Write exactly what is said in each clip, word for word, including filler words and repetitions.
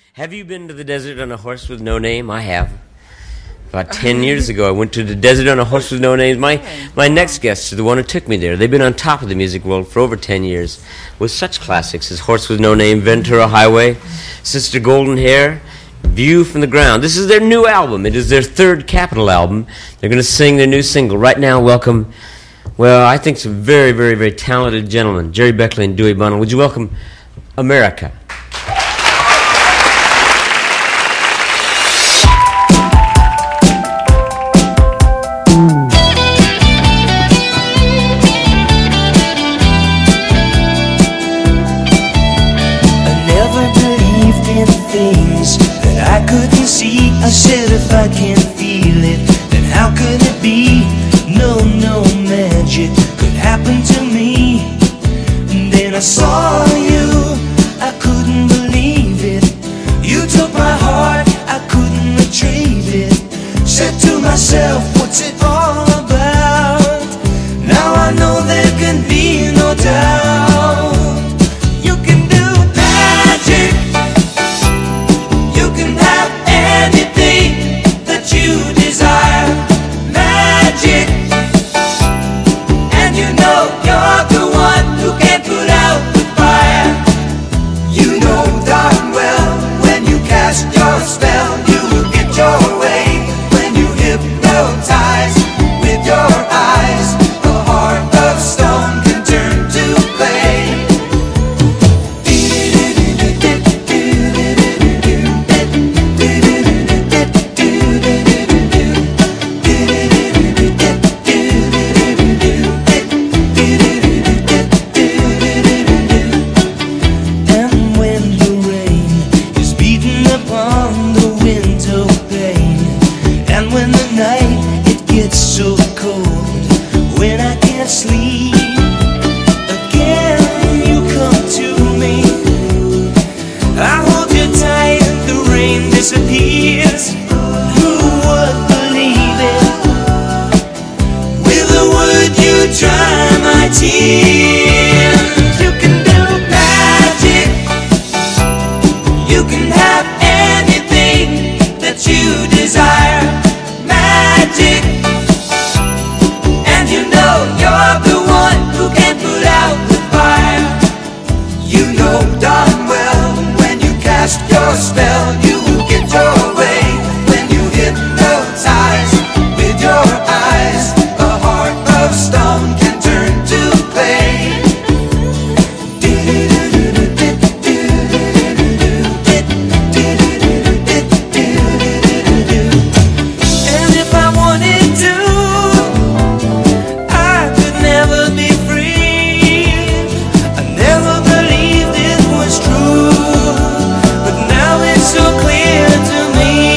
Have you been to the desert on a horse with no name? I have. About ten years ago, I went to the desert on a horse with no name. My my next guest is the one who took me there. They've been on top of the music world for over ten years with such classics as Horse with No Name, Ventura Highway, Sister Golden Hair, View from the Ground. This is their new album. It is their third Capitol album. They're going to sing their new single. Right now, welcome, well, I think some very, very, very talented gentlemen, Jerry Beckley and Dewey Bunnell. Would you welcome America? I said if I can't feel it, then how could it be? No, no magic could happen to me. And then I saw you, I couldn't believe it. You took my heart, I couldn't retrieve it. Said to myself, what's it all about? Now I know there can be no doubt. You can do magic. You can have anything that you desire, magic. And you know you're the one who can put out the fire. You know darn well when you cast your spell, you will get your way. When you hypnotize with your eyes, a heart of stone can turn to clay. Disappears. Who would believe it? With a word you dry my tears. You can do magic. You can have anything that you desire, magic. And you know you're the one who can put out the fire. You know darn well when you cast your spell, you get your way. When you hypnotize with your eyes, a heart of stone can turn to clay. And if I wanted to, I could never be free. I never believed it was true, but now it's so clear to me.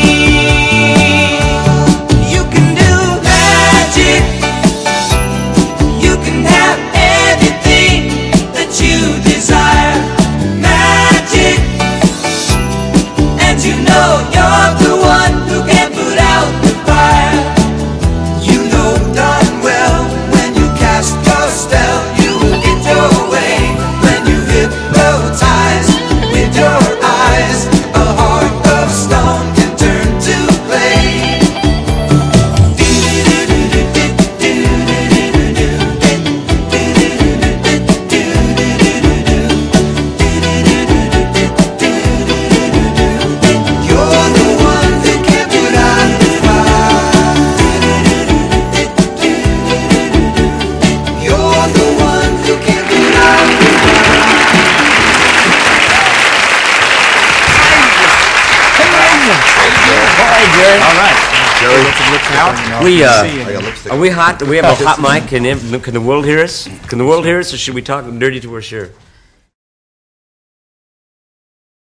You can do magic. You can have anything that you desire, magic. And you know you're the one who can put out the fire. You know darn well when you cast your spell, you will get your way. When you hypnotize with your eyes, a heart of stone can turn to clay. You're the one who can put out the fire. You're the one who can put out the All right. Jerry, We, uh, I got lipstick. are we hot? Do we have a hot mic? Can, ev- can the world hear us? Can the world hear us, or should we talk dirty to our sure?